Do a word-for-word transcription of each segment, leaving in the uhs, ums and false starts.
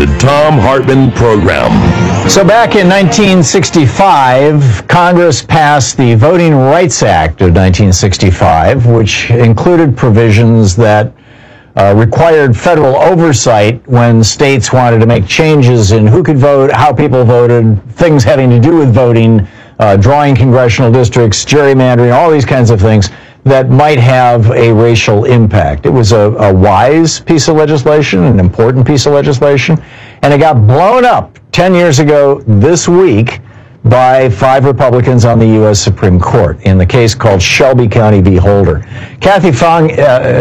The Thom Hartmann Program. So back in nineteen sixty-five, Congress passed the Voting Rights Act of nineteen sixty-five, which included provisions that uh, required federal oversight when states wanted to make changes in who could vote, how people voted, things having to do with voting, uh, drawing congressional districts, gerrymandering, all these kinds of things that might have a racial impact. It was a, a wise piece of legislation, an important piece of legislation, and it got blown up ten years ago this week by five Republicans on the U S Supreme Court in the case called Shelby County v. Holder. Kathy Fung,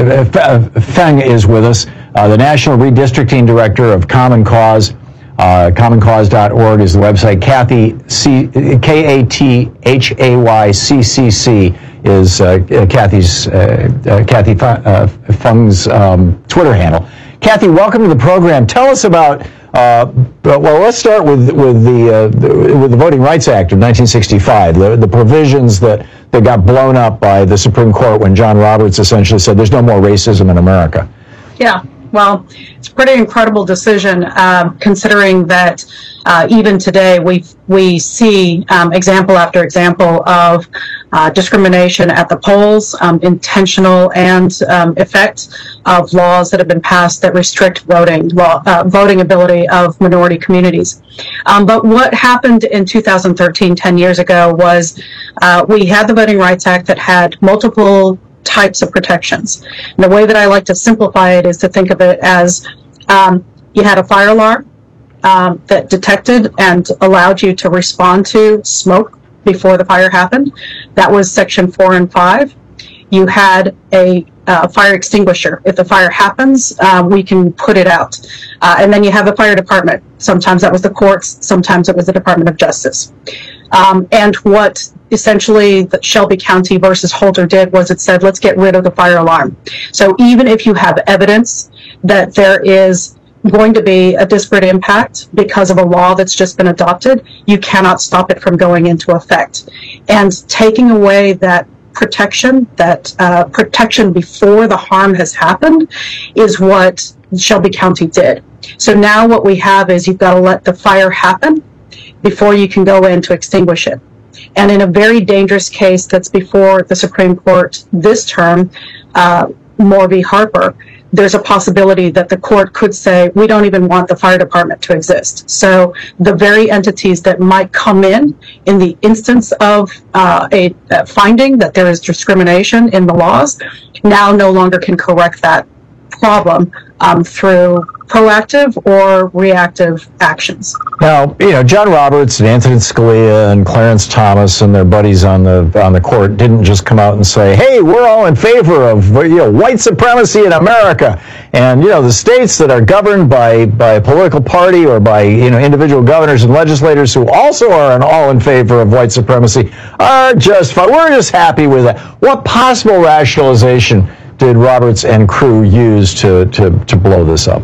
uh, Fung is with us, uh, the National Redistricting Director of Common Cause. Uh, common cause dot org is the website. Kathy, C, K A T H A Y C C C is uh, Kathy's, uh, uh, Kathy uh, Fung's um, Twitter handle. Kathy, welcome to the program. Tell us about, uh, well, let's start with with the, uh, the with the Voting Rights Act of nineteen sixty-five, the, the provisions that, that got blown up by the Supreme Court when John Roberts essentially said there's no more racism in America. Yeah. Well, it's a pretty incredible decision, uh, considering that uh, even today we we see um, example after example of uh, discrimination at the polls, um, intentional and um, effect of laws that have been passed that restrict voting law, uh, voting ability of minority communities. Um, but what happened in two thousand thirteen, ten years ago, was uh, we had the Voting Rights Act that had multiple types of protections. And the way that I like to simplify it is to think of it as um, you had a fire alarm um, that detected and allowed you to respond to smoke before the fire happened. That was section four and five. You had a uh, fire extinguisher. If the fire happens, um, we can put it out. Uh, and then you have the fire department. Sometimes that was the courts, sometimes it was the Department of Justice. Um, and what essentially the Shelby County versus Holder did was it said, let's get rid of the fire alarm. So even if you have evidence that there is going to be a disparate impact because of a law that's just been adopted, you cannot stop it from going into effect. And taking away that protection, that uh, protection before the harm has happened, is what Shelby County did. So now what we have is you've got to let the fire happen before you can go in to extinguish it. And in a very dangerous case that's before the Supreme Court this term, uh, Moore v. Harper, there's a possibility that the court could say, we don't even want the fire department to exist. So the very entities that might come in in the instance of uh, a, a finding that there is discrimination in the laws, now no longer can correct that problem um, through proactive or reactive actions. Now, you know, John Roberts and Anthony Scalia and Clarence Thomas and their buddies on the on the court didn't just come out and say, hey, we're all in favor of, you know, white supremacy in America. And, you know, the states that are governed by, by a political party or by, you know, individual governors and legislators who also are all in favor of white supremacy are just fine. We're just happy with that. What possible rationalization did Roberts and crew use to, to, to blow this up?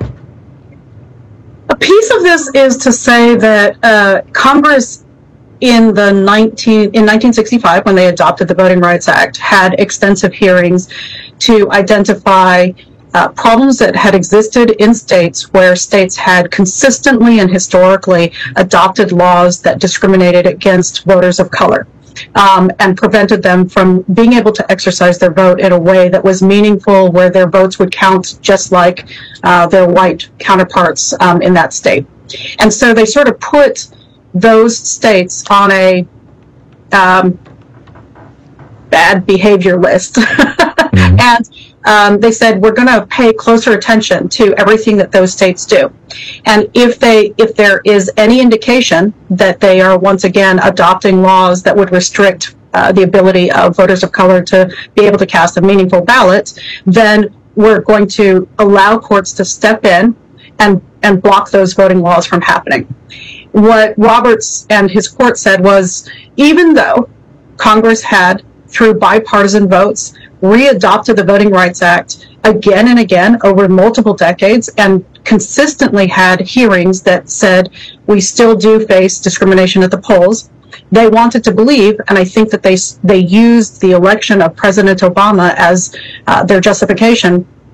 A piece of this is to say that uh, Congress in the nineteen in nineteen sixty-five, when they adopted the Voting Rights Act, had extensive hearings to identify uh, problems that had existed in states where states had consistently and historically adopted laws that discriminated against voters of color. Um, and prevented them from being able to exercise their vote in a way that was meaningful, where their votes would count just like uh, their white counterparts um, in that state. And so they sort of put those states on a um, bad behavior list. Mm-hmm. And um, they said, we're going to pay closer attention to everything that those states do. And if they, if there is any indication that they are once again adopting laws that would restrict uh, the ability of voters of color to be able to cast a meaningful ballot, then we're going to allow courts to step in and, and block those voting laws from happening. What Roberts and his court said was, even though Congress had, through bipartisan votes, readopted the Voting Rights Act again and again over multiple decades and consistently had hearings that said we still do face discrimination at the polls, they wanted to believe, and I think that they they used the election of President Obama as uh, their justification,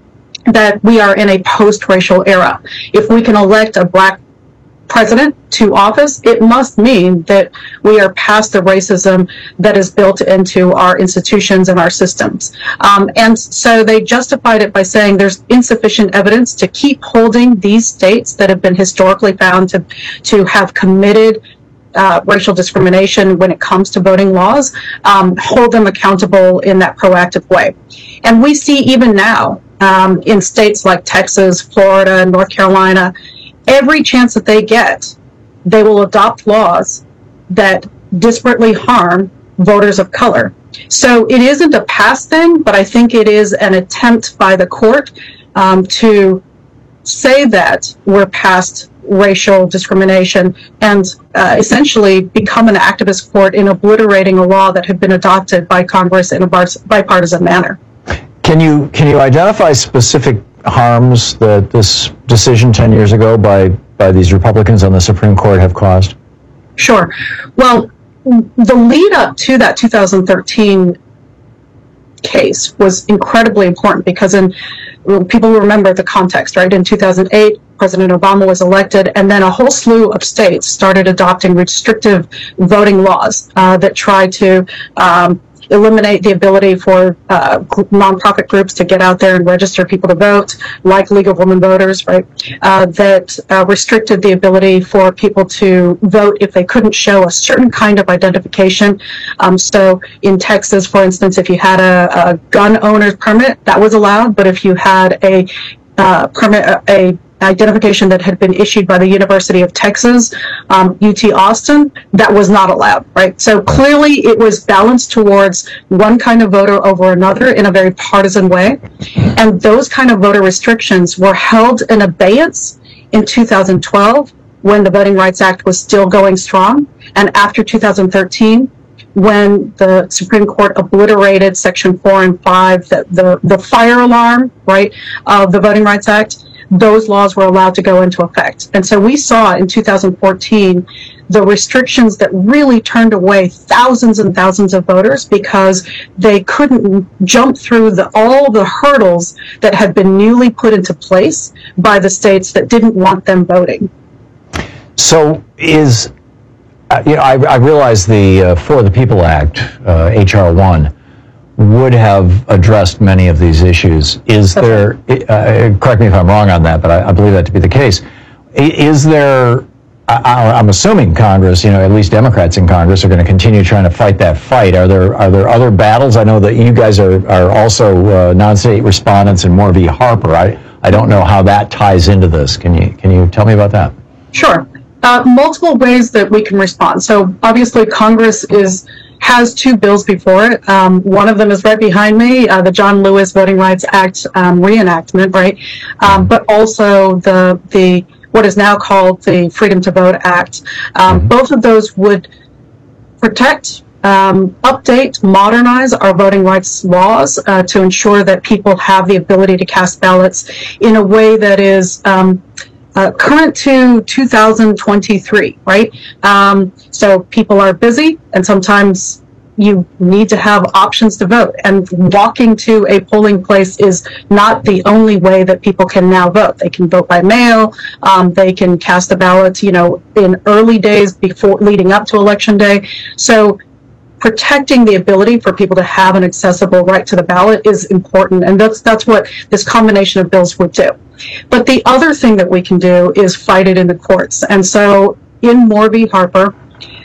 that we are in a post-racial era. If we can elect a black president to office, it must mean that we are past the racism that is built into our institutions and our systems. Um, and so they justified it by saying there's insufficient evidence to keep holding these states that have been historically found to, to have committed uh, racial discrimination when it comes to voting laws, um, hold them accountable in that proactive way. And we see even now um, in states like Texas, Florida, North Carolina, every chance that they get, they will adopt laws that disparately harm voters of color. So it isn't a past thing, but I think it is an attempt by the court um, to say that we're past racial discrimination and uh, essentially become an activist court in obliterating a law that had been adopted by Congress in a bipartisan manner. Can you can you identify specific harms that this decision ten years ago by by these Republicans on the Supreme Court have caused? Sure. Well, the lead up to that two thousand thirteen case was incredibly important because in well, people remember the context, right? In two thousand eight, President Obama was elected, and then a whole slew of states started adopting restrictive voting laws uh, that tried to um, eliminate the ability for uh, nonprofit groups to get out there and register people to vote, like League of Women Voters, right? Uh, that uh, restricted the ability for people to vote if they couldn't show a certain kind of identification. Um, so in Texas, for instance, if you had a, a gun owner's permit, that was allowed, but if you had a uh, permit, a identification that had been issued by the University of Texas, um, U T Austin, that was not allowed, right? So clearly it was balanced towards one kind of voter over another in a very partisan way. And those kind of voter restrictions were held in abeyance in two thousand twelve when the Voting Rights Act was still going strong. And after two thousand thirteen, when the Supreme Court obliterated Section four and five, the, the, the fire alarm, right, of the Voting Rights Act, those laws were allowed to go into effect. And so we saw in two thousand fourteen the restrictions that really turned away thousands and thousands of voters because they couldn't jump through the, all the hurdles that had been newly put into place by the states that didn't want them voting. So is, uh, you know, I, I realize the uh, For the People Act, uh, H R one, would have addressed many of these issues. Is there, uh, correct me if I'm wrong on that, but I, I believe that to be the case. Is there, I, I'm assuming Congress, you know, at least Democrats in Congress are going to continue trying to fight that fight. Are there are there other battles? I know that you guys are, are also uh, non-state respondents in Moore v. Harper. I, I don't know how that ties into this. Can you, can you tell me about that? Sure. Uh, multiple ways that we can respond. So obviously Congress is has two bills before it. Um, one of them is right behind me, uh, the John Lewis Voting Rights Act um, reenactment, right? Um, but also the the what is now called the Freedom to Vote Act. Um, mm-hmm. Both of those would protect, um, update, modernize our voting rights laws uh, to ensure that people have the ability to cast ballots in a way that is um, Uh, current to two thousand twenty-three, right? Um, so people are busy, and sometimes you need to have options to vote. And walking to a polling place is not the only way that people can now vote. They can vote by mail. Um, they can cast a ballot, you know, in early days before leading up to Election Day. So protecting the ability for people to have an accessible right to the ballot is important, and that's that's what this combination of bills would do. But the other thing that we can do is fight it in the courts. And so in Moore v. Harper,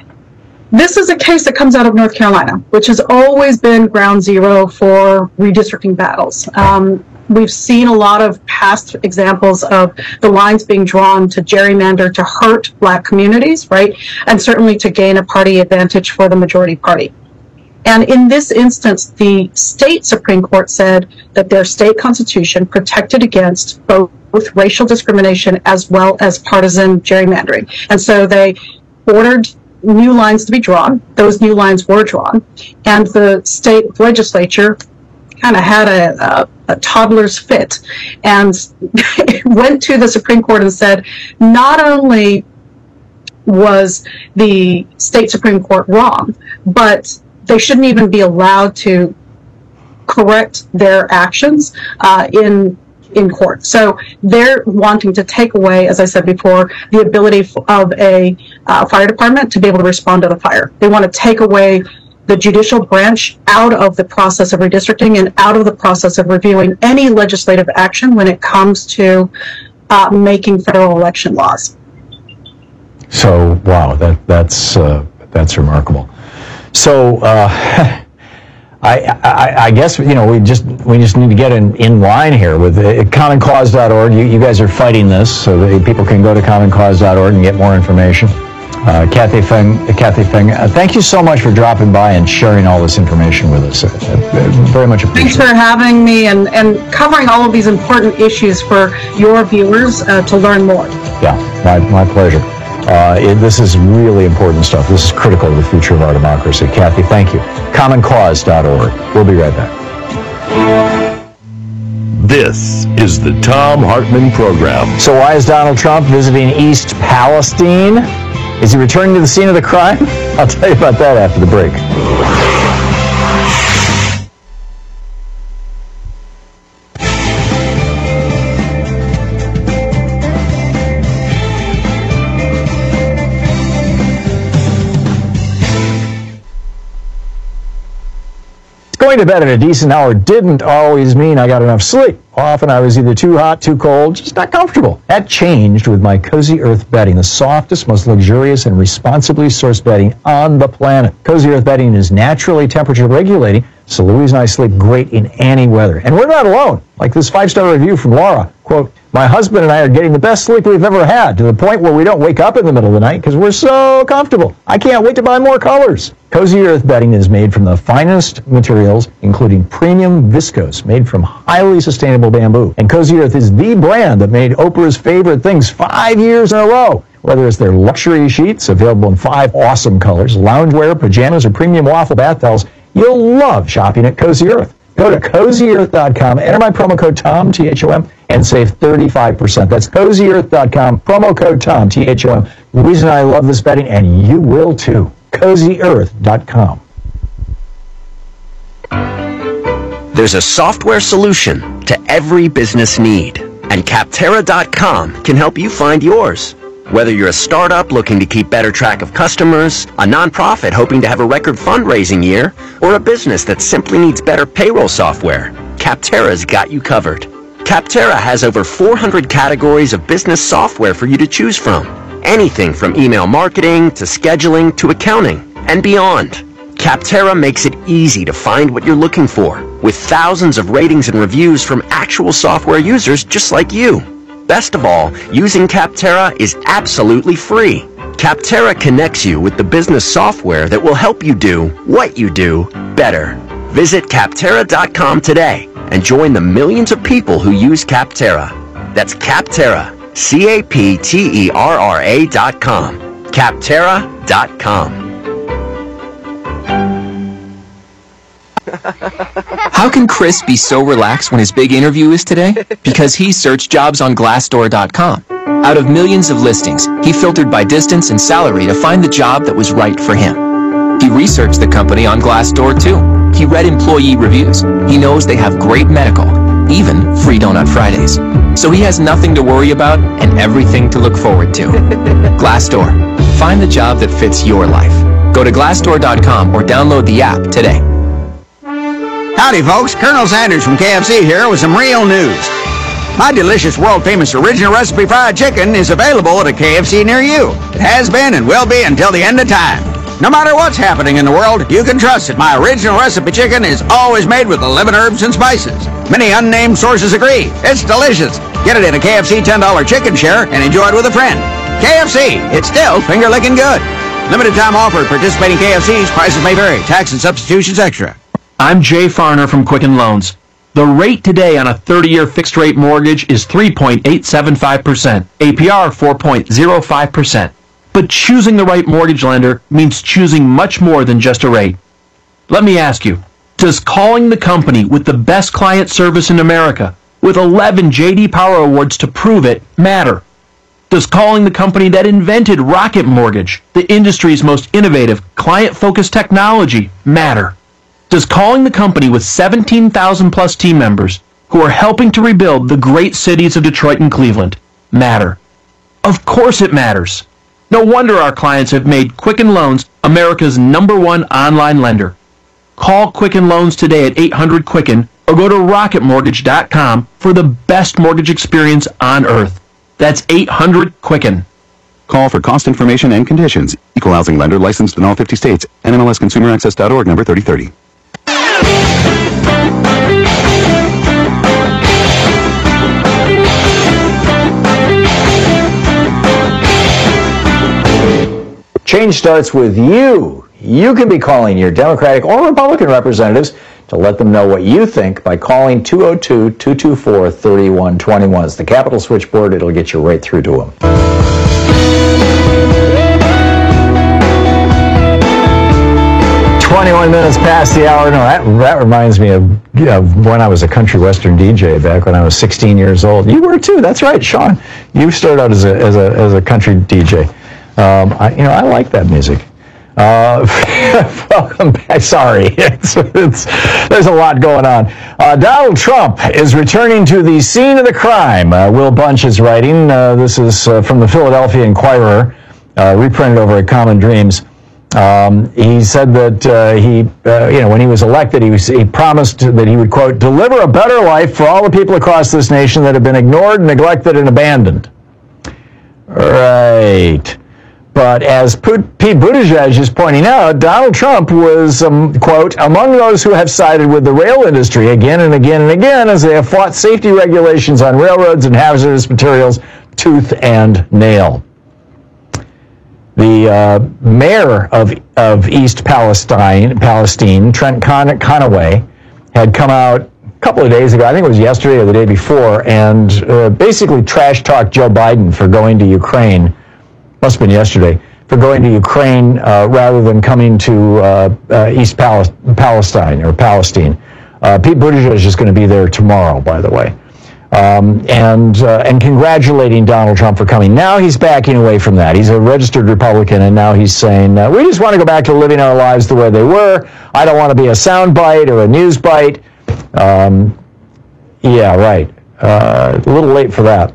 this is a case that comes out of North Carolina, which has always been ground zero for redistricting battles. Um, we've seen a lot of past examples of the lines being drawn to gerrymander to hurt black communities, right? And certainly to gain a party advantage for the majority party. And in this instance, the state Supreme Court said that their state constitution protected against both racial discrimination as well as partisan gerrymandering. And so they ordered new lines to be drawn. Those new lines were drawn. And the state legislature kind of had a, a, a toddler's fit and went to the Supreme Court and said, not only was the state Supreme Court wrong, but they shouldn't even be allowed to correct their actions uh, in in court. So they're wanting to take away, as I said before, the ability of a uh, fire department to be able to respond to the fire. They want to take away the judicial branch out of the process of redistricting and out of the process of reviewing any legislative action when it comes to uh, making federal election laws. So, wow, that that's uh, that's remarkable. So, uh, I, I I guess you know we just we just need to get in, in line here with uh, common cause dot org. You you guys are fighting this, so that people can go to common cause dot org and get more information. Uh, Kathy Feng, Kathy Feng, uh, thank you so much for dropping by and sharing all this information with us. Uh, uh, very much appreciated. Thanks for having me and, and covering all of these important issues for your viewers uh, to learn more. Yeah, my, my pleasure. Uh, it, this is really important stuff. This is critical to the future of our democracy. Kathy, thank you. common cause dot org. We'll be right back. This is the Thom Hartmann Program. So why is Donald Trump visiting East Palestine? Is he returning to the scene of the crime? I'll tell you about that after the break. Going to bed at a decent hour didn't always mean I got enough sleep. Often I was either too hot, too cold, just not comfortable. That changed with my Cozy Earth bedding, the softest, most luxurious, and responsibly sourced bedding on the planet. Cozy Earth bedding is naturally temperature regulating, so Louise and I sleep great in any weather. And we're not alone. Like this five-star review from Laura, quote, "My husband and I are getting the best sleep we've ever had, to the point where we don't wake up in the middle of the night because we're so comfortable. I can't wait to buy more colors." Cozy Earth bedding is made from the finest materials, including premium viscose, made from highly sustainable bamboo. And Cozy Earth is the brand that made Oprah's favorite things five years in a row. Whether it's their luxury sheets, available in five awesome colors, loungewear, pajamas, or premium waffle bath towels, you'll love shopping at Cozy Earth. Go to cozy earth dot com, enter my promo code TOM, T H O M, and save thirty-five percent. That's cozy earth dot com, promo code TOM, T H O M. The reason I love this bedding, and you will too. cozy earth dot com. There's a software solution to every business need, and Capterra dot com can help you find yours. Whether you're a startup looking to keep better track of customers, a nonprofit hoping to have a record fundraising year, or a business that simply needs better payroll software, Capterra's got you covered. Capterra has over four hundred categories of business software for you to choose from. Anything from email marketing to scheduling to accounting and beyond. Capterra makes it easy to find what you're looking for, with thousands of ratings and reviews from actual software users just like you. Best of all, using Capterra is absolutely free. Capterra connects you with the business software that will help you do what you do better. Visit Capterra dot com today and join the millions of people who use Capterra. That's Capterra, C A P T E R R A dot com. Capterra dot com. How can Chris be so relaxed when his big interview is today? Because he searched jobs on glassdoor dot com. Out of millions of listings, he filtered by distance and salary to find the job that was right for him. He researched the company on Glassdoor too. He read employee reviews. He knows they have great medical, even free Donut Fridays. So he has nothing to worry about and everything to look forward to. Glassdoor. Find the job that fits your life. Go to glassdoor dot com or download the app today. Howdy folks, Colonel Sanders from K F C here with some real news. My delicious world-famous original recipe fried chicken is available at a K F C near you. It has been and will be until the end of time. No matter what's happening in the world, you can trust that my original recipe chicken is always made with eleven herbs and spices. Many unnamed sources agree. It's delicious. Get it in a K F C ten dollar chicken share and enjoy it with a friend. K F C, it's still finger-licking good. Limited time offer at participating K F Cs. Prices may vary. Tax and substitutions extra. I'm Jay Farner from Quicken Loans. The rate today on a thirty-year fixed-rate mortgage is three point eight seven five percent, A P R four point zero five percent. But choosing the right mortgage lender means choosing much more than just a rate. Let me ask you, does calling the company with the best client service in America, with eleven J D Power Awards to prove it, matter? Does calling the company that invented Rocket Mortgage, the industry's most innovative, client-focused technology, matter? Does calling the company with seventeen thousand plus team members, who are helping to rebuild the great cities of Detroit and Cleveland matter. Of course it matters. No wonder our clients have made Quicken Loans America's number one online lender. Call Quicken Loans today at eight hundred Quicken or go to rocket mortgage dot com for the best mortgage experience on earth. That's eight hundred Quicken. Call for cost information and conditions. Equal housing lender licensed in all fifty states. N M L S consumer access dot org number thirty thirty. Change starts with you. You can be calling your Democratic or Republican representatives to let them know what you think by calling two oh two, two two four, three one two one. It's the Capitol switchboard. It'll get you right through to them. twenty-one minutes past the hour. No, that, that reminds me of, of when I was a country western D J back when I was sixteen years old. You were too. That's right, Sean. You started out as a as a as a country D J. Um, I, you know, I like that music. Uh, welcome back. Sorry, it's, it's, there's a lot going on. Uh, Donald Trump is returning to the scene of the crime. Uh, Will Bunch is writing. Uh, this is uh, from the Philadelphia Inquirer, uh, reprinted over at Common Dreams. Um, he said that uh, he, uh, you know, when he was elected, he, was, he promised that he would, quote, deliver a better life for all the people across this nation that have been ignored, neglected, and abandoned. Right. But as Pete Buttigieg is pointing out, Donald Trump was, um, quote, among those who have sided with the rail industry again and again and again as they have fought safety regulations on railroads and hazardous materials tooth and nail. The uh, mayor of of East Palestine, Palestine, Trent Con- Conaway, had come out a couple of days ago, I think it was yesterday or the day before, and uh, basically trash-talked Joe Biden for going to Ukraine. Must have been yesterday, for going to Ukraine uh, rather than coming to uh, uh, East Pal- Palestine or Palestine. Uh, Pete Buttigieg is going to be there tomorrow, by the way, um, and uh, and congratulating Donald Trump for coming. Now he's backing away from that. He's a registered Republican, and now he's saying, uh, we just want to go back to living our lives the way they were. I don't want to be a soundbite or a news bite. Um, yeah, right. Uh, a little late for that.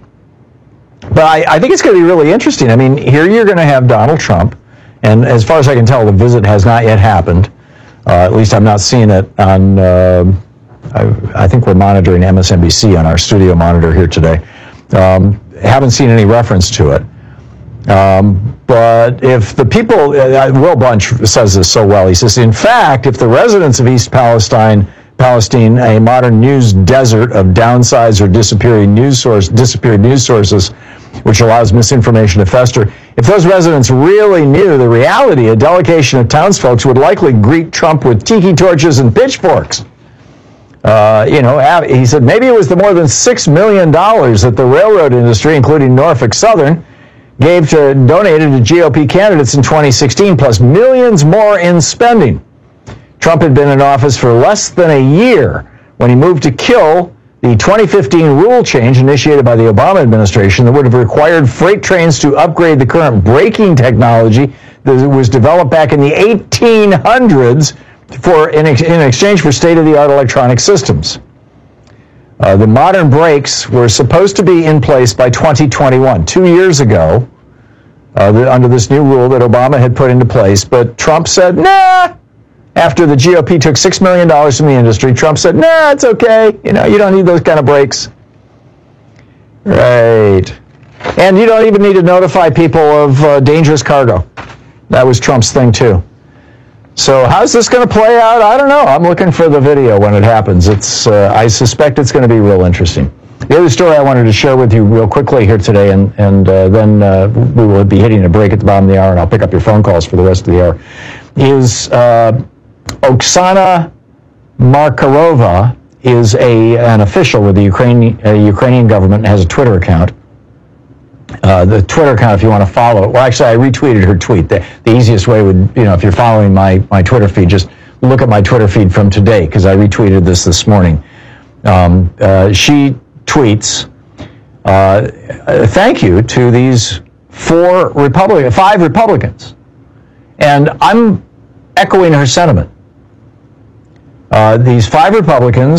But I, I think it's going to be really interesting. I mean, here you're going to have Donald Trump, and as far as I can tell, the visit has not yet happened. Uh, at least I'm not seeing it on, uh, I, I think we're monitoring M S N B C on our studio monitor here today. Um, haven't seen any reference to it. Um, but if the people, uh, Will Bunch says this so well, he says, in fact, if the residents of East Palestine Palestine, a modern news desert of downsized or disappearing news source, disappeared news sources, which allows misinformation to fester. If those residents really knew the reality, a delegation of townsfolk would likely greet Trump with tiki torches and pitchforks. Uh, you know, he said maybe it was the more than six million dollars that the railroad industry, including Norfolk Southern, gave to donated to G O P candidates in twenty sixteen, plus millions more in spending. Trump had been in office for less than a year when he moved to kill the twenty fifteen rule change initiated by the Obama administration that would have required freight trains to upgrade the current braking technology that was developed back in the eighteen hundreds for in, ex- in exchange for state-of-the-art electronic systems. Uh, the modern brakes were supposed to be in place by twenty twenty-one, two years ago, uh, the, under this new rule that Obama had put into place, but Trump said, nah. After the G O P took six million dollars from the industry, Trump said, nah, it's okay. You know, you don't need those kind of brakes. Right. And you don't even need to notify people of uh, dangerous cargo. That was Trump's thing, too. So how's this going to play out? I don't know. I'm looking for the video when it happens. It's. Uh, I suspect it's going to be real interesting. The other story I wanted to share with you real quickly here today, and, and uh, then uh, we will be hitting a break at the bottom of the hour, and I'll pick up your phone calls for the rest of the hour, is... Uh, Oksana Markarova is a an official with the Ukrainian uh, Ukrainian government and has a Twitter account. Uh, the Twitter account, if you want to follow it, well, actually, I retweeted her tweet. The, the easiest way would, you know, if you're following my, my Twitter feed, just look at my Twitter feed from today, because I retweeted this this morning. Um, uh, she tweets, uh, thank you to these four Republican, five Republicans. And I'm echoing her sentiment. Uh, these five Republicans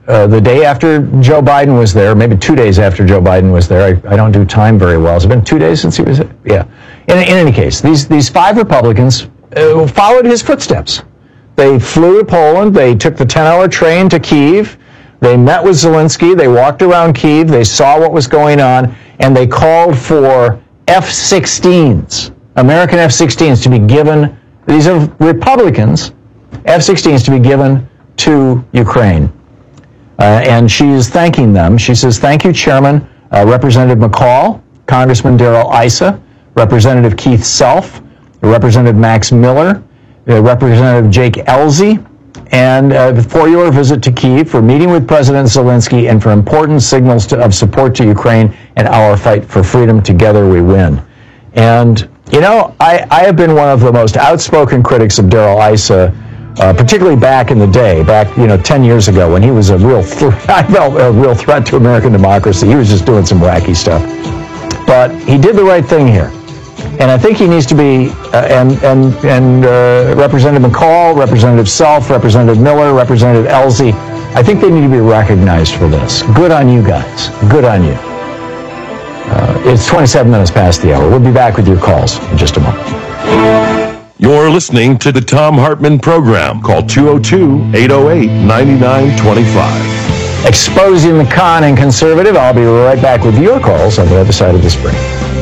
uh, the day after Joe Biden was there, maybe two days after Joe Biden was there. I, I don't do time very well. Has it been two days since he was there? Yeah. In, in any case, these, these five Republicans uh, followed his footsteps. They flew to Poland. They took the ten-hour train to Kyiv. They met with Zelensky. They walked around Kyiv. They saw what was going on, and they called for F sixteens, American F sixteens, to be given. These are Republicans, F sixteens to be given to Ukraine. Uh, and she is thanking them. She says, thank you, Chairman, uh, Representative McCall, Congressman Darrell Issa, Representative Keith Self, Representative Max Miller, uh, Representative Jake Ellzey, and uh, for your visit to Kyiv, for meeting with President Zelensky, and for important signals to, of support to Ukraine and our fight for freedom. Together we win. And, you know, I, I have been one of the most outspoken critics of Darrell Issa, uh, particularly back in the day, back, you know, ten years ago, when he was a real, th- I felt a real threat to American democracy. He was just doing some wacky stuff. But he did the right thing here. And I think he needs to be, uh, and and and uh, Representative McCall, Representative Self, Representative Miller, Representative Ellzey, I think they need to be recognized for this. Good on you guys. Good on you. Uh, it's twenty-seven minutes past the hour. We'll be back with your calls in just a moment. You're listening to the Thom Hartmann Program. Call two oh two, eight oh eight, nine nine two five. Exposing the con and conservative. I'll be right back with your calls on the other side of this break.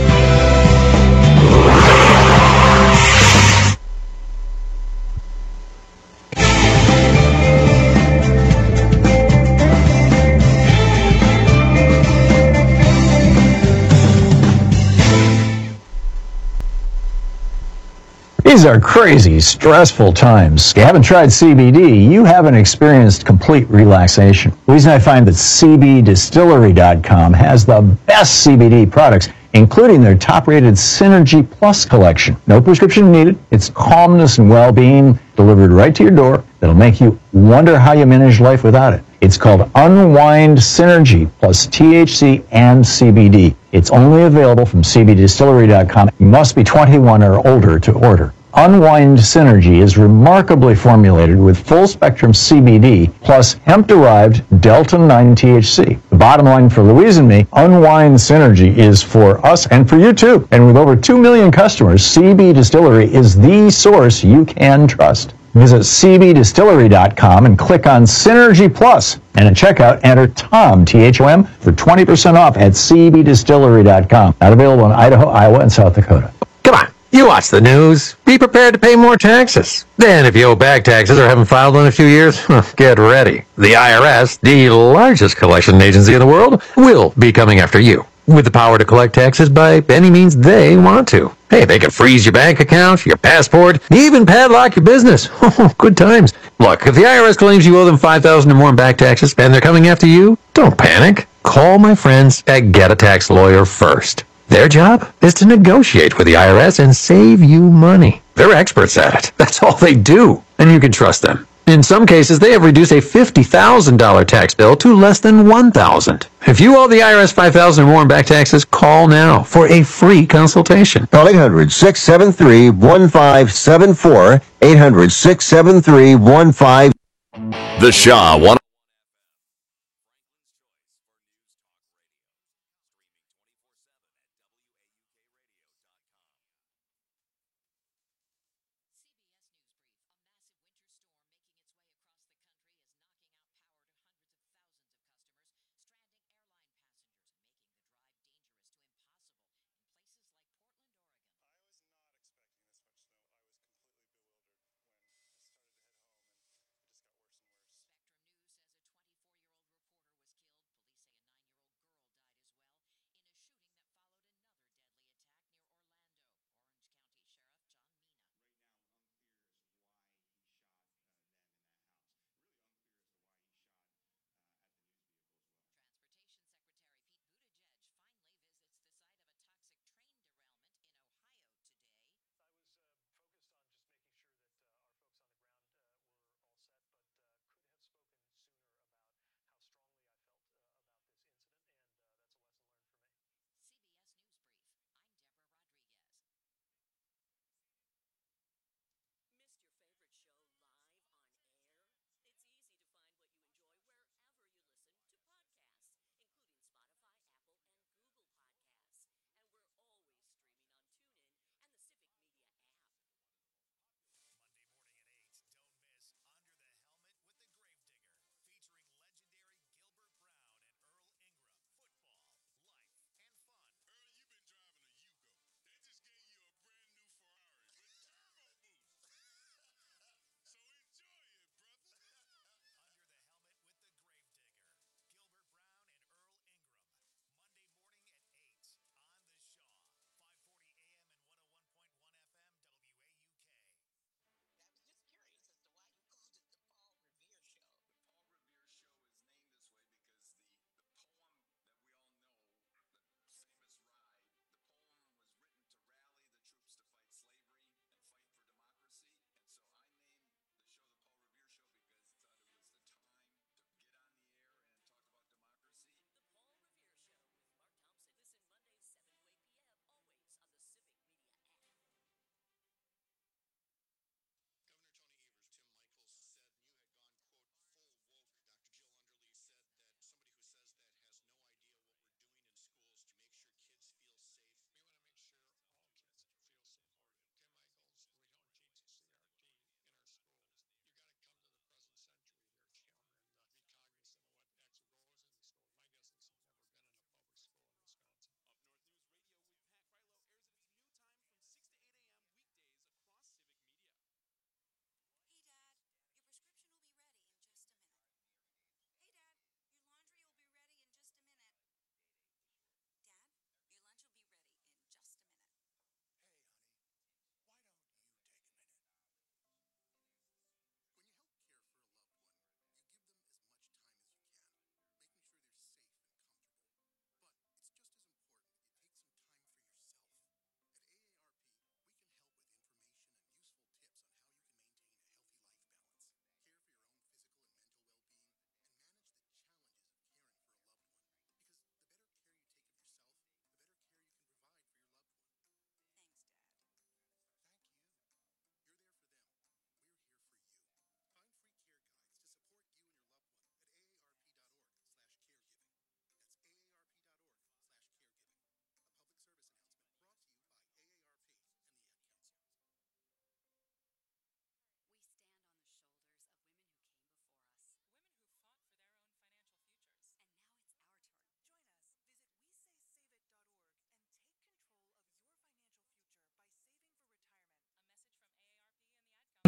These are crazy, stressful times. If you haven't tried C B D, you haven't experienced complete relaxation. The reason I find that C B Distillery dot com has the best C B D products, including their top-rated Synergy Plus collection. No prescription needed. It's calmness and well-being delivered right to your door that'll make you wonder how you manage life without it. It's called Unwind Synergy plus T H C and C B D. It's only available from C B Distillery dot com. You must be twenty-one or older to order. Unwind Synergy is remarkably formulated with full-spectrum C B D plus hemp-derived Delta nine T H C. The bottom line for Louise and me, Unwind Synergy is for us and for you too. And with over two million customers, C B Distillery is the source you can trust. Visit C B Distillery dot com and click on Synergy Plus. And at checkout, enter Tom, T H O M, for twenty percent off at C B Distillery dot com. Not available in Idaho, Iowa, and South Dakota. Come on. You watch the news. Be prepared to pay more taxes. Then, if you owe back taxes or haven't filed in a few years, get ready. The I R S, the largest collection agency in the world, will be coming after you, with the power to collect taxes by any means they want to. Hey, they can freeze your bank account, your passport, even padlock your business. Good times. Look, if the I R S claims you owe them five thousand dollars or more in back taxes and they're coming after you, don't panic. Call my friends at Get a Tax Lawyer first. Their job is to negotiate with the I R S and save you money. They're experts at it. That's all they do, and you can trust them. In some cases, they have reduced a fifty thousand dollars tax bill to less than one thousand dollars. If you owe the I R S five thousand dollars or more in back taxes, call now for a free consultation. Call eight hundred, six seven three, one five seven four, eight hundred, six seven three, one five. The Shaw one.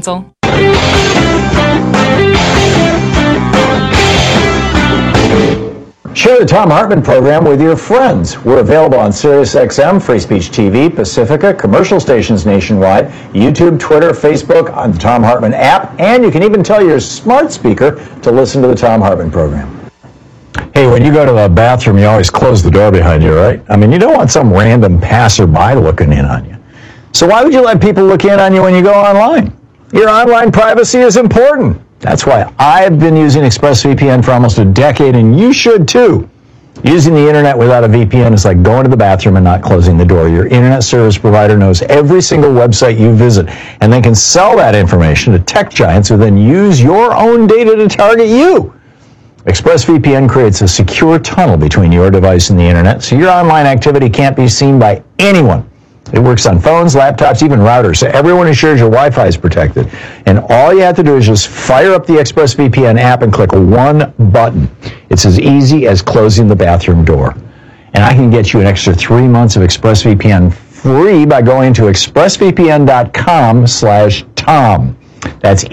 Share the Thom Hartmann program with your friends. We're available on SiriusXM, Free Speech T V, Pacifica, commercial stations nationwide, YouTube, Twitter, Facebook, on the Thom Hartmann app, and you can even tell your smart speaker to listen to the Thom Hartmann program. Hey, when you go to the bathroom, you always close the door behind you, right? I mean, you don't want some random passerby looking in on you. So why would you let people look in on you when you go online? Your online privacy is important. That's why I've been using ExpressVPN for almost a decade, and you should too. Using the internet without a V P N is like going to the bathroom and not closing the door. Your internet service provider knows every single website you visit, and they can sell that information to tech giants who then use your own data to target you. ExpressVPN creates a secure tunnel between your device and the internet, so your online activity can't be seen by anyone. It works on phones, laptops, even routers, so everyone who shares your Wi-Fi is protected. And all you have to do is just fire up the ExpressVPN app and click one button. It's as easy as closing the bathroom door. And I can get you an extra three months of ExpressVPN free by going to expressvpn.com slash Tom. That's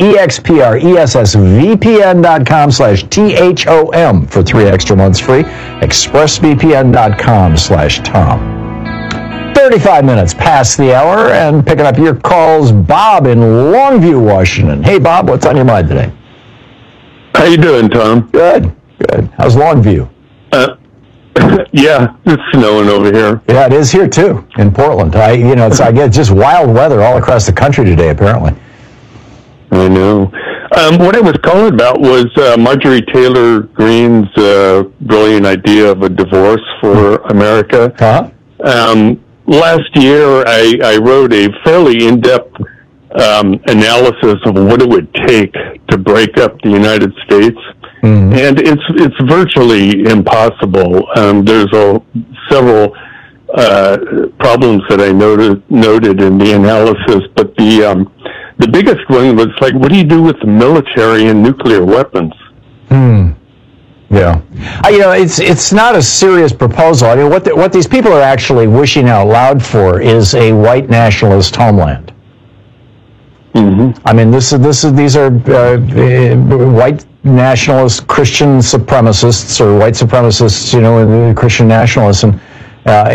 E-X-P-R-E-S-S-V-P-N.com slash T-H-O-M for three extra months free. expressvpn.com slash Tom. thirty-five minutes past the hour, and picking up your calls, Bob in Longview, Washington. Hey, Bob, what's on your mind today? How you doing, Tom? Good, good. How's Longview? Uh, yeah, it's snowing over here. Yeah, it is here too, in Portland. I, you know, it's I get just wild weather all across the country today, apparently. I know. Um, what I was calling about was uh, Marjorie Taylor Greene's uh, brilliant idea of a divorce for America. Uh-huh. Um, last year, I, I wrote a fairly in-depth um, analysis of what it would take to break up the United States. Mm-hmm. And it's it's virtually impossible. Um, there's a, several uh, problems that I noted noted in the analysis, but the um, the biggest one was like, what do you do with the military and nuclear weapons? Hmm. Yeah, uh, you know, it's it's not a serious proposal. I mean, what the, what these people are actually wishing out loud for is a white nationalist homeland. Mm-hmm. I mean, this is this is these are uh, white nationalist Christian supremacists or white supremacists, you know, Christian nationalists, and uh,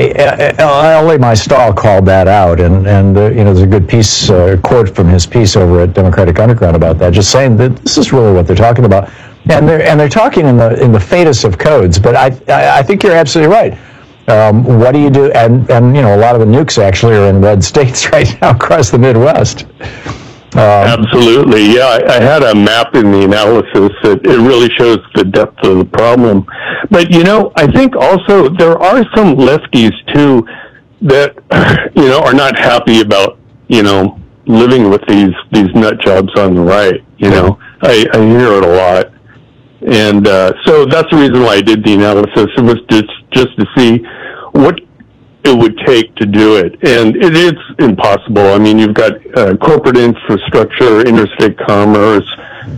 L A. Maistel called that out, and and uh, you know, there's a good piece, uh, quote from his piece over at Democratic Underground about that, just saying that this is really what they're talking about, and they're and they're talking in the in the faintest of codes. But I I, I think you're absolutely right. Um, what do you do? And and you know, a lot of the nukes actually are in red states right now across the Midwest. Um, Absolutely, yeah. I, I had a map in the analysis that it really shows the depth of the problem. But, you know, I think also there are some lefties, too, that, you know, are not happy about, you know, living with these, these nut jobs on the right. You know, I, I hear it a lot. And uh, so that's the reason why I did the analysis. It was just, just to see what it would take to do it, and it is impossible. I mean, you've got uh, corporate infrastructure, interstate commerce,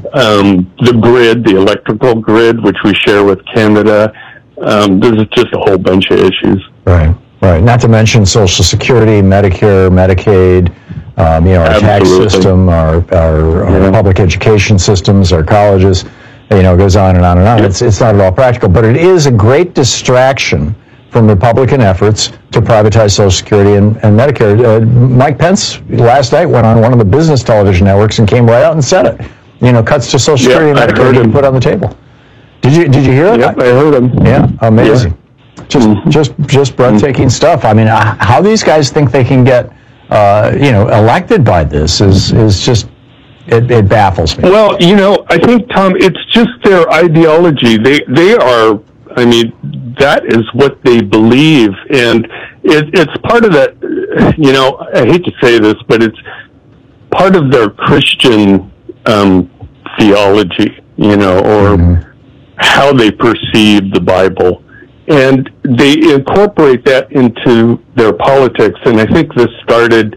um, the grid, the electrical grid, which we share with Canada. Um, there's just a whole bunch of issues. Right, right. Not to mention Social Security, Medicare, Medicaid, um, you know, our Absolutely. tax system, our our, our yeah. public education systems, our colleges. You know, it goes on and on and on. Yeah. It's it's not at all practical, but it is a great distraction from Republican efforts to privatize Social Security and, and Medicare. Uh, Mike Pence last night went on one of the business television networks and came right out and said it. You know, cuts to Social Security yeah, and Medicare he put on the table. Did you Did you hear it? Yep, I heard him. Yeah, amazing. Yeah. Just mm-hmm. just just breathtaking mm-hmm. stuff. I mean, how these guys think they can get uh, you know elected by this is is just it, it baffles me. Well, you know, I think, Tom, it's just their ideology. They they are. I mean, that is what they believe, and it, it's part of that, you know, I hate to say this, but it's part of their Christian um, theology, you know, or mm-hmm. how they perceive the Bible. And they incorporate that into their politics, and I think this started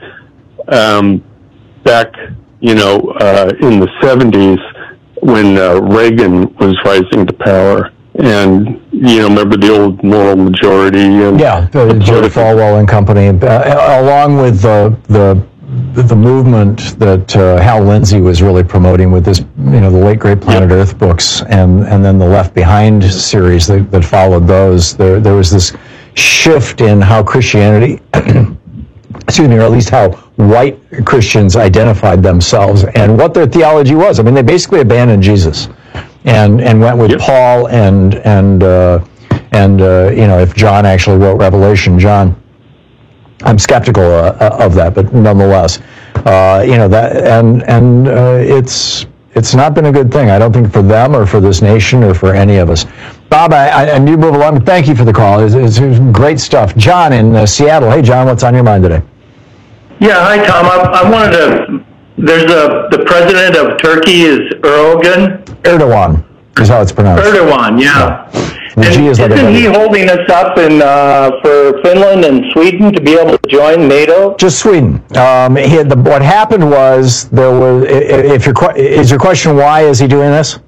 um, back, you know, uh, in the seventies when uh, Reagan was rising to power. And, you know, remember the old moral majority? And yeah, the Jerry Falwell and company, uh, along with the the the, the movement that uh, Hal Lindsey was really promoting with this, you know, the late great Planet Earth books, and and then the Left Behind series that, that followed those. There there was this shift in how Christianity, excuse me, or at least how white Christians identified themselves and what their theology was. I mean, they basically abandoned Jesus and and went with yep. Paul and and uh, and uh, you know, if John actually wrote Revelation, John. I'm skeptical uh, of that, but nonetheless, uh, you know that, and and uh, it's it's not been a good thing. I don't think for them or for this nation or for any of us. Bob, I, I, and you move along. Thank you for the call. It's, it's great stuff. John in uh, Seattle. Hey, John, what's on your mind today? Yeah, hi Tom. I, I wanted to. There's a the president of Turkey is Erdogan. Erdogan is how it's pronounced. Erdogan, yeah. yeah. And is like isn't he holding us up in uh, for Finland and Sweden to be able to join NATO? Just Sweden. Um, he had the, what happened was there was. If your is your question why is he doing this?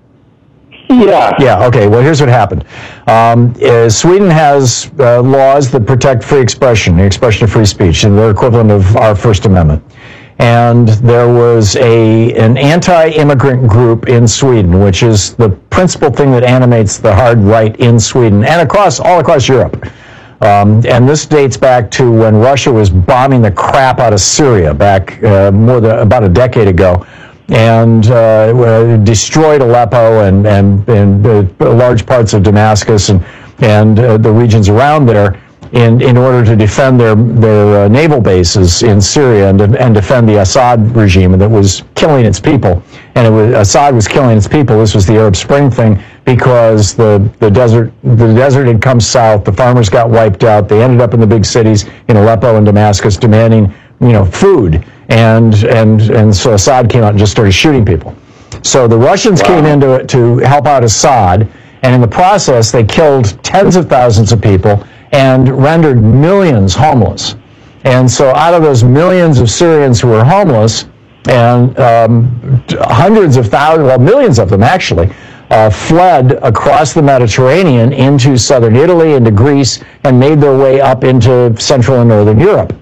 Yeah. Yeah. Okay. Well, here's what happened. Um, uh, Sweden has uh, laws that protect free expression, the expression of free speech, and they're equivalent of our First Amendment. And there was a an anti-immigrant group in Sweden, which is the principal thing that animates the hard right in Sweden and across all across Europe. Um, and this dates back to when Russia was bombing the crap out of Syria back uh, more than about a decade ago, and uh, destroyed Aleppo and and, and uh, large parts of Damascus and and uh, the regions around there. In, in order to defend their their uh, naval bases in Syria and and defend the Assad regime that was killing its people, and it was Assad was killing its people. This was the Arab Spring thing because the the desert the desert had come south. The farmers got wiped out. They ended up in the big cities in Aleppo and Damascus demanding you know food, and and and so Assad came out and just started shooting people. So the Russians wow. came in to to help out Assad, and in the process they killed tens of thousands of people and rendered millions homeless. And so out of those millions of Syrians who were homeless, and um, hundreds of thousands, well, millions of them actually, uh, fled across the Mediterranean into southern Italy, into Greece, and made their way up into Central and Northern Europe.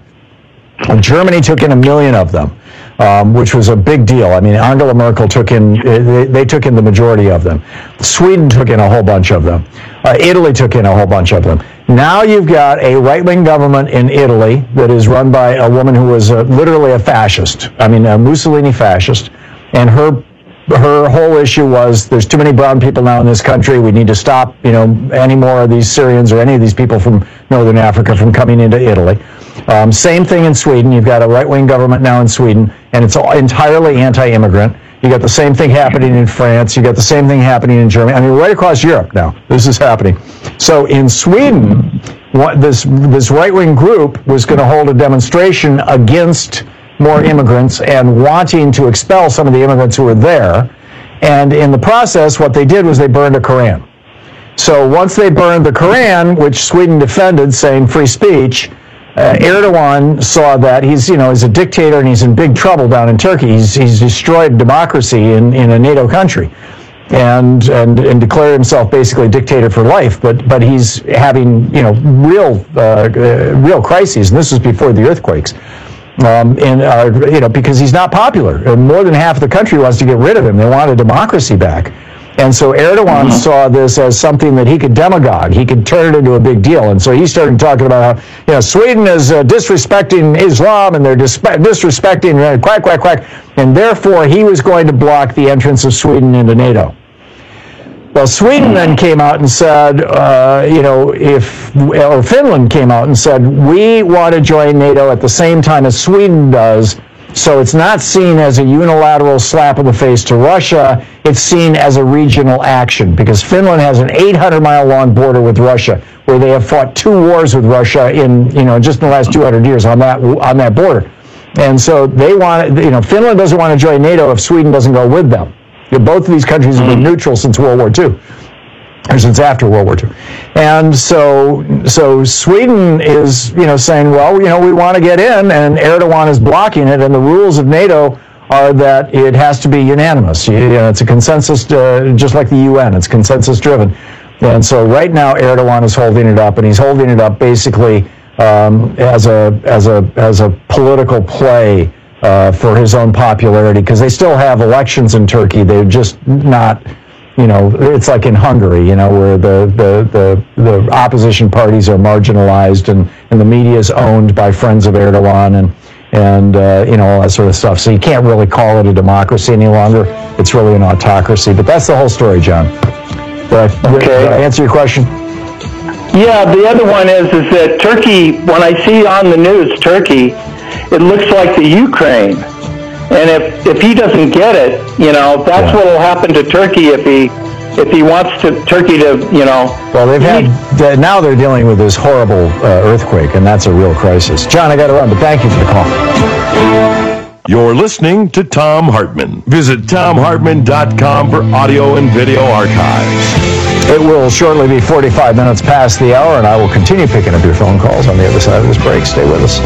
And Germany took in a million of them, um, which was a big deal. I mean, Angela Merkel took in, they, they took in the majority of them. Sweden took in a whole bunch of them. Uh, Italy took in a whole bunch of them. Now you've got a right-wing government in Italy that is run by a woman who was uh, literally a fascist. I mean, a Mussolini fascist. And her her whole issue was there's too many brown people now in this country. We need to stop, you know, any more of these Syrians or any of these people from Northern Africa from coming into Italy. Um, same thing in Sweden. You've got a right-wing government now in Sweden, and it's all entirely anti-immigrant. You got the same thing happening in France. You got the same thing happening in Germany. I mean, right across Europe now, this is happening. So in Sweden, what this this right-wing group was going to hold a demonstration against more immigrants and wanting to expel some of the immigrants who were there. And in the process, what they did was they burned a Koran. So once they burned the Koran, which Sweden defended, saying free speech, Uh, Erdogan saw that he's, you know, he's a dictator and he's in big trouble down in Turkey. He's he's destroyed democracy in, in a NATO country, and and and declared himself basically a dictator for life. But but he's having you know real uh, uh, real crises, and this was before the earthquakes. Um, and uh, you know because he's not popular, and more than half of the country wants to get rid of him. They want a democracy back. And so Erdogan mm-hmm. saw this as something that he could demagogue. He could turn it into a big deal. And so he started talking about how, you know, Sweden is uh, disrespecting Islam and they're dispe- disrespecting uh, quack, quack, quack. And therefore, he was going to block the entrance of Sweden into NATO. Well, Sweden then came out and said, uh, you know, if, or Finland came out and said, we want to join NATO at the same time as Sweden does. So it's not seen as a unilateral slap in the face to Russia. It's seen as a regional action because Finland has an eight hundred mile long border with Russia, where they have fought two wars with Russia in, you know, just in the last two hundred years on that on that border. And so they want, you know, Finland doesn't want to join NATO if Sweden doesn't go with them. You know, both of these countries have been neutral since World War Two. Or since after World War Two. And so so Sweden is, you know, saying, well, you know, we want to get in, and Erdogan is blocking it, and the rules of NATO are that it has to be unanimous. You know, it's a consensus, uh, just like the U N, it's consensus-driven. And so right now Erdogan is holding it up, and he's holding it up basically um, as a as a as a political play uh, for his own popularity, because they still have elections in Turkey. They're just not, you know, it's like in Hungary, you know, where the, the, the, the opposition parties are marginalized and, and the media is owned by friends of Erdogan and, and uh, you know, all that sort of stuff. So you can't really call it a democracy any longer. It's really an autocracy. But that's the whole story, John. Did I, okay. did I answer your question? Yeah, the other one is is that Turkey, when I see on the news Turkey, it looks like the Ukraine. And if, if he doesn't get it, you know, that's yeah. what will happen to Turkey if he if he wants to Turkey to, you know. Well, they've had, now they're dealing with this horrible uh, earthquake, and that's a real crisis. John, I got to run, but thank you for the call. You're listening to Thom Hartmann. Visit Thom Hartmann dot com for audio and video archives. It will shortly be forty-five minutes past the hour, and I will continue picking up your phone calls on the other side of this break. Stay with us.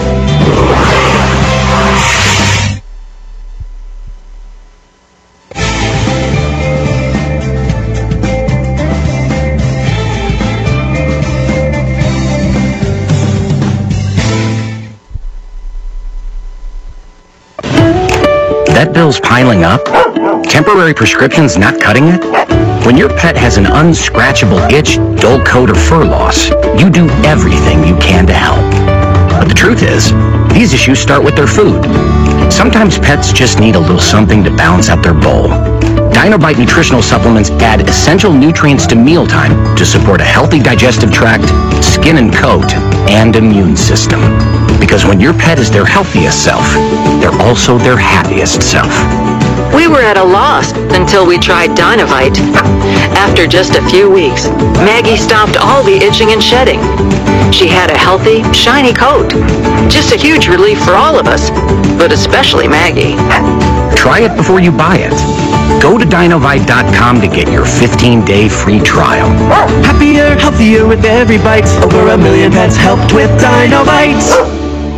Vet bills piling up? Temporary prescriptions not cutting it? When your pet has an unscratchable itch, dull coat, or fur loss, you do everything you can to help. But the truth is, these issues start with their food. Sometimes pets just need a little something to balance out their bowl. Dinobite nutritional supplements add essential nutrients to mealtime to support a healthy digestive tract, skin and coat, and immune system. Because when your pet is their healthiest self, they're also their happiest self. We were at a loss until we tried Dinovite. After just a few weeks, Maggie stopped all the itching and shedding. She had a healthy, shiny coat. Just a huge relief for all of us, but especially Maggie. Try it before you buy it. Go to Dinovite dot com to get your fifteen-day free trial. Happier, healthier with every bite. Over a million pets helped with Dinovite.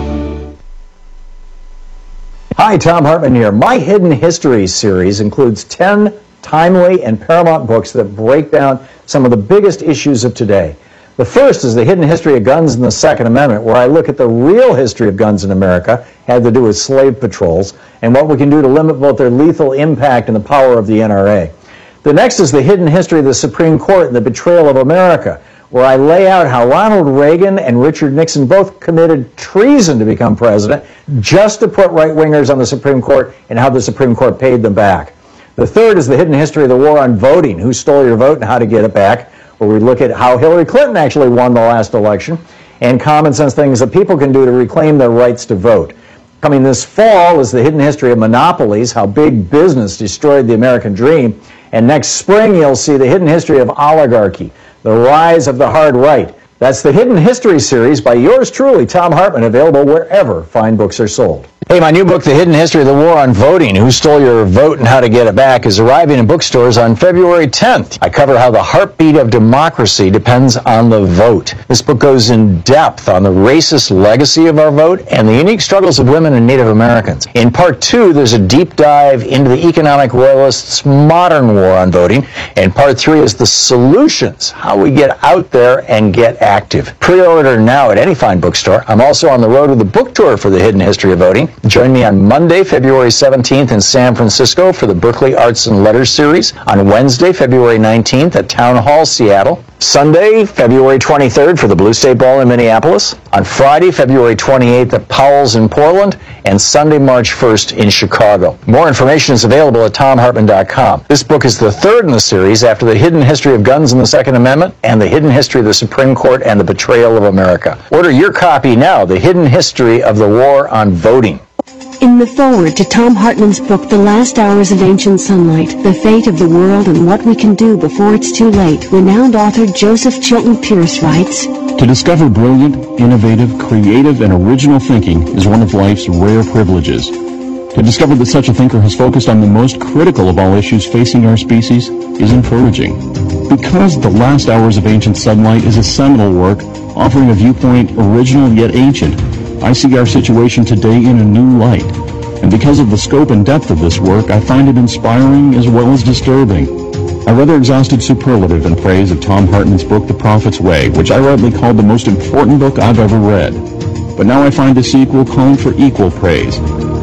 Hi, Thom Hartmann here. My Hidden History series includes ten timely and paramount books that break down some of the biggest issues of today. The first is The Hidden History of Guns and the Second Amendment, where I look at the real history of guns in America, had to do with slave patrols, and what we can do to limit both their lethal impact and the power of the N R A. The next is The Hidden History of the Supreme Court and the Betrayal of America, where I lay out how Ronald Reagan and Richard Nixon both committed treason to become president just to put right-wingers on the Supreme Court and how the Supreme Court paid them back. The third is The Hidden History of the War on Voting, who stole your vote and how to get it back, where we look at how Hillary Clinton actually won the last election and common sense things that people can do to reclaim their rights to vote. Coming this fall is The Hidden History of Monopolies, how big business destroyed the American dream. And next spring you'll see The Hidden History of Oligarchy, the rise of the hard right. That's the Hidden History series by yours truly, Thom Hartmann, available wherever fine books are sold. Hey, my new book, The Hidden History of the War on Voting, Who Stole Your Vote and How to Get It Back, is arriving in bookstores on February tenth. I cover how the heartbeat of democracy depends on the vote. This book goes in depth on the racist legacy of our vote and the unique struggles of women and Native Americans. In part two, there's a deep dive into the economic royalists' modern war on voting. And part three is the solutions, how we get out there and get active. Pre-order now at any fine bookstore. I'm also on the road with a book tour for The Hidden History of Voting. Join me on Monday, February seventeenth in San Francisco for the Berkeley Arts and Letters series. On Wednesday, February nineteenth at Town Hall, Seattle. Sunday, February twenty-third for the Blue State Ball in Minneapolis. On Friday, February twenty-eighth at Powell's in Portland. And Sunday, March first in Chicago. More information is available at Thom Hartmann dot com. This book is the third in the series after The Hidden History of Guns and the Second Amendment and The Hidden History of the Supreme Court and the Betrayal of America. Order your copy now, The Hidden History of the War on Voting. In the foreword to Thom Hartmann's book, The Last Hours of Ancient Sunlight, The Fate of the World and What We Can Do Before It's Too Late, renowned author Joseph Chilton Pearce writes, To discover brilliant, innovative, creative, and original thinking is one of life's rare privileges. To discover that such a thinker has focused on the most critical of all issues facing our species is encouraging. Because The Last Hours of Ancient Sunlight is a seminal work offering a viewpoint original yet ancient, I see our situation today in a new light. And because of the scope and depth of this work, I find it inspiring as well as disturbing. A rather exhausted superlative in praise of Thom Hartmann's book, The Prophet's Way, which I rightly called the most important book I've ever read. But now I find a sequel calling for equal praise.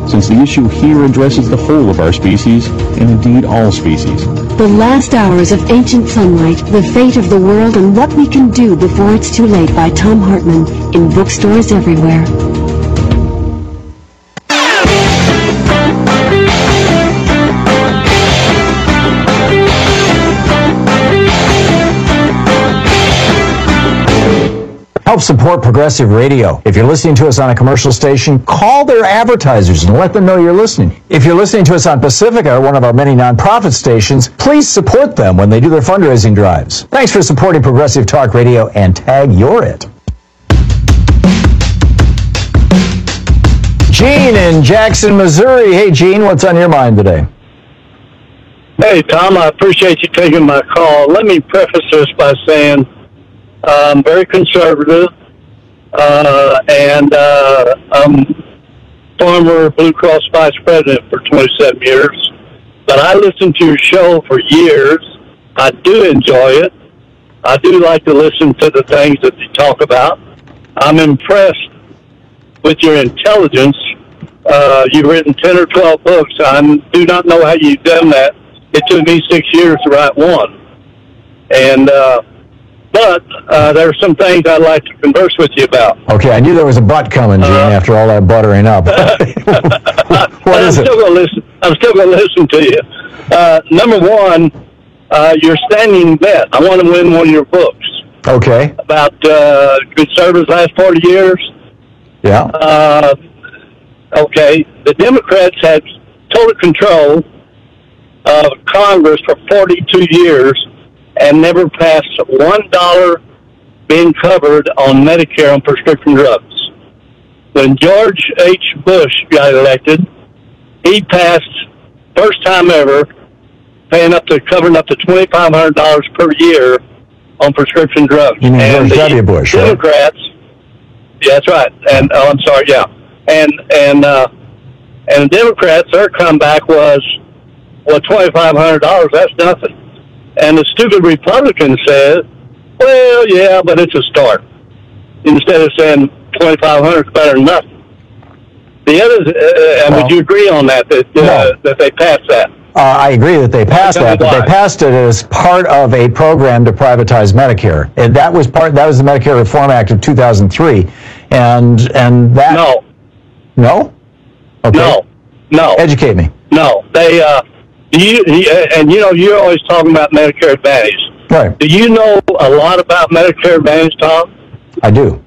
since the issue here addresses the whole of our species, and indeed all species. The Last Hours of Ancient Sunlight, The Fate of the World and What We Can Do Before It's Too Late by Tom Hartman, in bookstores everywhere. Help support Progressive Radio. If you're listening to us on a commercial station, call their advertisers and let them know you're listening. If you're listening to us on Pacifica, one of our many nonprofit stations, please support them when they do their fundraising drives. Thanks for supporting Progressive Talk Radio, and tag you're it. Gene in Jackson, Missouri. Hey, Gene, what's on your mind today? Hey, Tom, I appreciate you taking my call. Let me preface this by saying I'm very conservative, uh, and uh, I'm former Blue Cross vice president for twenty-seven years. But I listened to your show for years. I do enjoy it. I do like to listen to the things that you talk about. I'm impressed with your intelligence. Uh, you've written ten or twelve books. I do not know how you've done that. It took me six years to write one. And, uh, But uh, there are some things I'd like to converse with you about. Okay, I knew there was a but coming, Gene, uh, after all that buttering up. What is I'm it? Still gonna listen. I'm still going to listen to you. Uh, number one, uh, your standing bet. I want to win one of your books. Okay. About uh, good service last forty years. Yeah. Uh, okay. The Democrats had total control of Congress for forty-two years. And never passed one dollar being covered on Medicare on prescription drugs. When George H. Bush got elected, he passed, first time ever, paying up to covering up to twenty-five hundred dollars per year on prescription drugs. You mean and George W. Bush, right? Democrats, yeah, that's right. And oh, I'm sorry, yeah. And and uh, and the Democrats, their comeback was, well, twenty-five hundred dollars. That's nothing. And the stupid Republican said, well, yeah, but it's a start. Instead of saying twenty-five hundred is better than nothing. The others, uh, and would you agree on that, that, uh, No. that they passed that? Uh, I agree that they passed Tell me that, but why. they passed it as part of a program to privatize Medicare. And that was part. That was the Medicare Reform Act of two thousand three, and and that. No. No. Okay. No. No. Educate me. No. They, uh, you, and you know, you're always talking about Medicare Advantage. Right. Do you know a lot about Medicare Advantage, Tom? I do.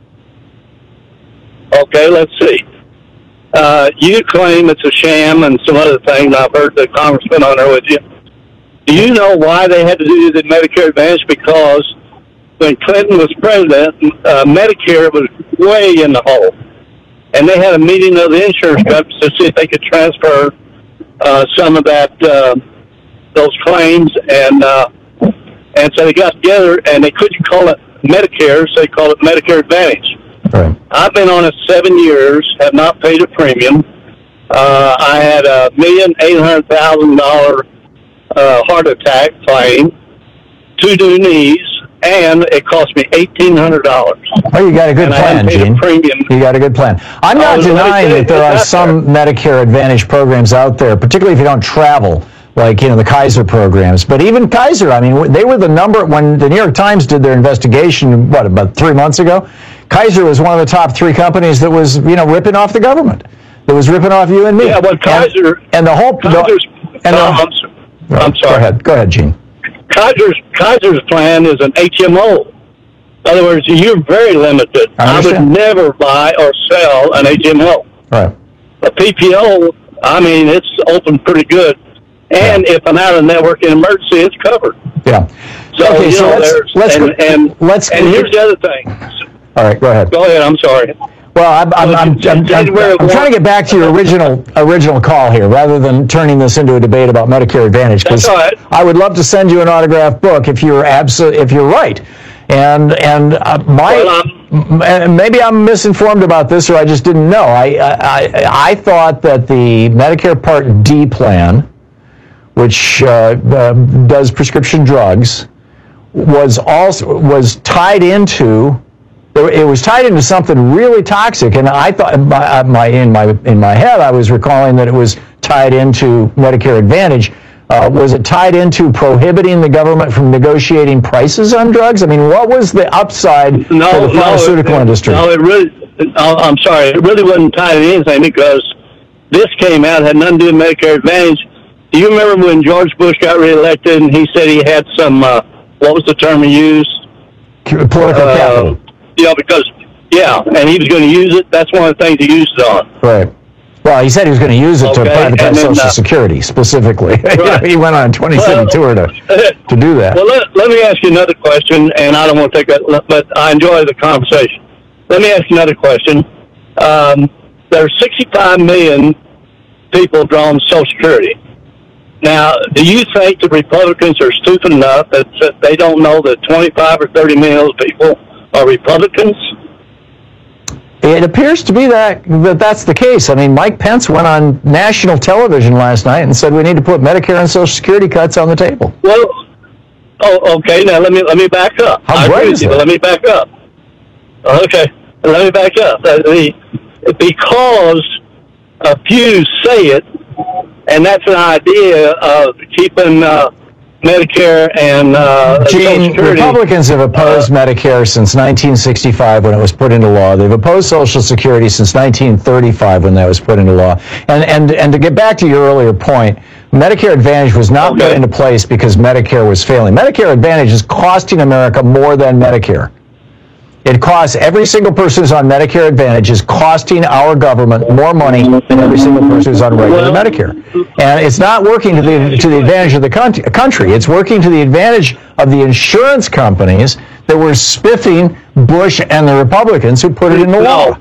Okay, let's see. Uh, you claim it's a sham and some other things. I've heard the congressman on there with you. Do you know why they had to do the Medicare Advantage? Because when Clinton was president, uh, Medicare was way in the hole. And they had a meeting of the insurance companies to see if they could transfer uh, some of that, uh, those claims. And uh, and so they got together, and they couldn't call it Medicare, so they called it Medicare Advantage. Right. I've been on it seven years, have not paid a premium. Uh, I had a million eight hundred thousand dollar uh, heart attack claim, two new knees, and it cost me eighteen hundred dollars. Oh, you got a good and plan, I paid Gene. a premium. You got a good plan. I'm not Oh, denying Medicare that there are is out some Medicare Advantage programs out there, particularly if you don't travel, like, you know, the Kaiser programs. But even Kaiser, I mean, they were the number, when the New York Times did their investigation, what, about three months ago? Kaiser was one of the top three companies that was, you know, ripping off the government. That was ripping off you and me. Yeah, well, Kaiser... And, and the whole... Kaiser's, the, and Tom, the, I'm, so- I'm sorry. Go ahead. Go ahead, Gene. Kaiser's, Kaiser's plan is an H M O. In other words, you're very limited. I I would never buy or sell an H M O. Right. A P P O, I mean, it's open pretty good. And if an out-of-network emergency, it's covered. Yeah. So, Okay, you so know, let's- there's, let's and, go- and, let's- and here's the other thing. All right, go ahead. Go ahead, I'm sorry. Well, I'm, I'm, I'm, I'm, I'm, I'm trying to get back to your original original call here, rather than turning this into a debate about Medicare Advantage. Because I would love to send you an autographed book if you're absolutely if you're right. And and uh, my m- maybe I'm misinformed about this, or I just didn't know. I I, I thought that the Medicare Part D plan, which uh, uh, does prescription drugs, was also was tied into it was tied into something really toxic, and I thought my, my in my in my head I was recalling that it was tied into Medicare Advantage. Uh, was it tied into prohibiting the government from negotiating prices on drugs? I mean, what was the upside no, for the pharmaceutical no, it, industry? No, it really. I'm sorry, it really wasn't tied to anything because this came out had nothing to do with Medicare Advantage. Do you remember when George Bush got reelected and he said he had some? Uh, what was the term he used? Political uh, capital. Yeah, because yeah, and he was going to use it. That's one of the things he used it on. Right. Well, he said he was going to use it okay. to privatize then, Social uh, Security specifically. Right. He went on a twenty-city well, tour to to do that. Well, let, let me ask you another question, and I don't want to take that, but I enjoy the conversation. Let me ask you another question. Um, there are sixty-five million people drawing Social Security. Now, do you think the Republicans are stupid enough that, that they don't know that twenty-five or thirty million of those people are Republicans? It appears to be that, that that's the case. I mean, Mike Pence went on national television last night and said we need to put Medicare and Social Security cuts on the table. Well, oh, okay. Now let me let me back up. How I great agree is with you, that? but let me back up. Okay, let me back up. Uh, the, because a few say it, and that's an idea of keeping uh, Medicare and uh, Social Gene, Security. Republicans have opposed uh, Medicare since nineteen sixty-five when it was put into law. They've opposed Social Security since nineteen thirty-five when that was put into law. And and and to get back to your earlier point, Medicare Advantage was not okay. put into place because Medicare was failing. Medicare Advantage is costing America more than Medicare. It costs every single person who's on Medicare Advantage is costing our government more money than every single person who's on regular Medicare. And it's not working to the to the advantage of the country. It's working to the advantage of the insurance companies that were spiffing Bush and the Republicans who put it in the law.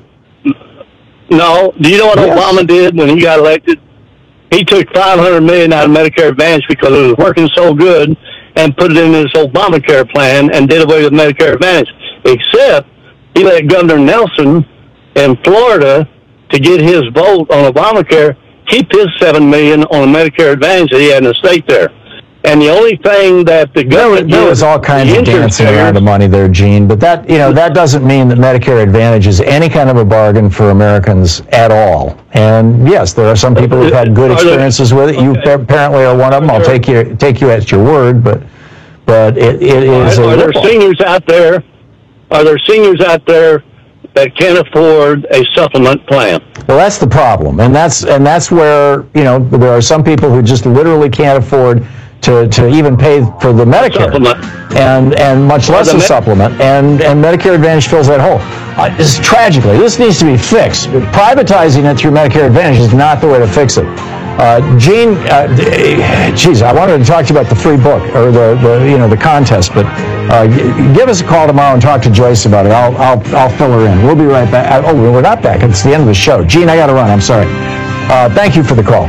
No. Do you know what yes. Obama did when he got elected? He took five hundred million dollars out of Medicare Advantage because it was working so good and put it in his Obamacare plan and did away with Medicare Advantage. Except he let Governor Nelson in Florida to get his vote on Obamacare keep his seven million dollars on the Medicare Advantage that he had in the state there. And the only thing that the government there, there was all kinds of dancing around the money there, Gene. But that you know that doesn't mean that Medicare Advantage is any kind of a bargain for Americans at all. And yes, there are some people who've had good experiences with it. You apparently are one of them. I'll take you take you at your word, but but it, it is. Are, a are there seniors out there? Are there seniors out there that can't afford a supplement plan? Well, that's the problem, and that's and that's where you know there are some people who just literally can't afford to, to even pay for the Medicare, and and much less a supplement, and and Medicare Advantage fills that hole. Uh, this, tragically, this needs to be fixed. Privatizing it through Medicare Advantage is not the way to fix it. Uh, Gene, uh, geez, I wanted to talk to you about the free book or the, the you know the contest, but uh, give us a call tomorrow and talk to Joyce about it. I'll I'll I'll fill her in. We'll be right back. Oh, we're not back. It's the end of the show. Gene, I got to run. I'm sorry. Uh, thank you for the call.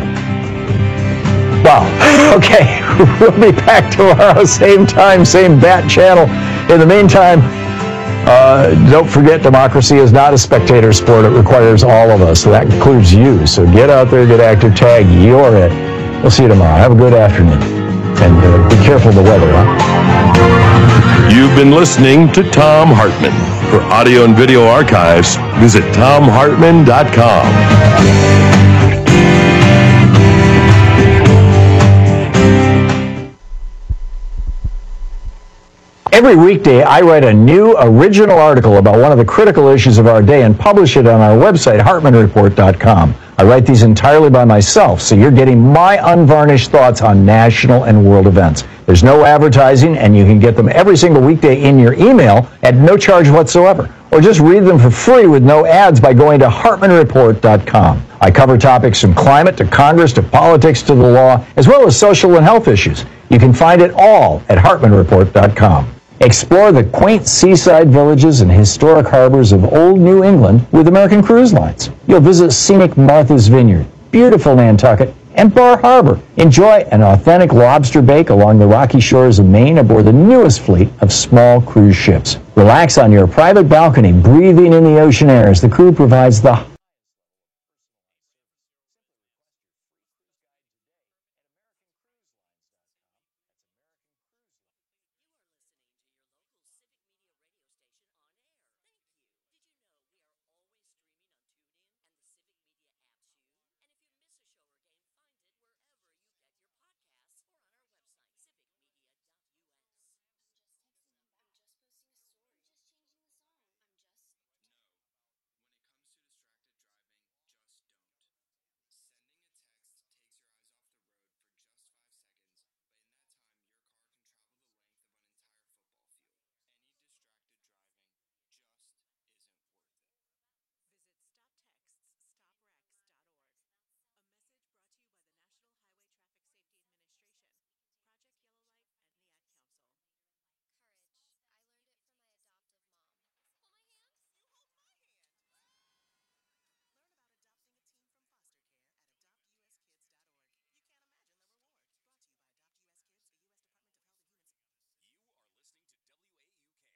Wow. Okay, we'll be back tomorrow, same time, same bat channel. In the meantime, uh, don't forget, democracy is not a spectator sport. It requires all of us. So that includes you. So get out there, get active, tag, you're it. We'll see you tomorrow. Have a good afternoon. And uh, be careful of the weather, huh? You've been listening to Thom Hartmann. For audio and video archives, visit Thom Hartmann dot com. Every weekday, I write a new original article about one of the critical issues of our day and publish it on our website, Hartmann Report dot com. I write these entirely by myself, so you're getting my unvarnished thoughts on national and world events. There's no advertising, and you can get them every single weekday in your email at no charge whatsoever. Or just read them for free with no ads by going to Hartmann Report dot com. I cover topics from climate to Congress to politics to the law, as well as social and health issues. You can find it all at Hartmann Report dot com. Explore the quaint seaside villages and historic harbors of old New England with American Cruise Lines. You'll visit scenic Martha's Vineyard, beautiful Nantucket, and Bar Harbor. Enjoy an authentic lobster bake along the rocky shores of Maine aboard the newest fleet of small cruise ships. Relax on your private balcony, breathing in the ocean air as the crew provides the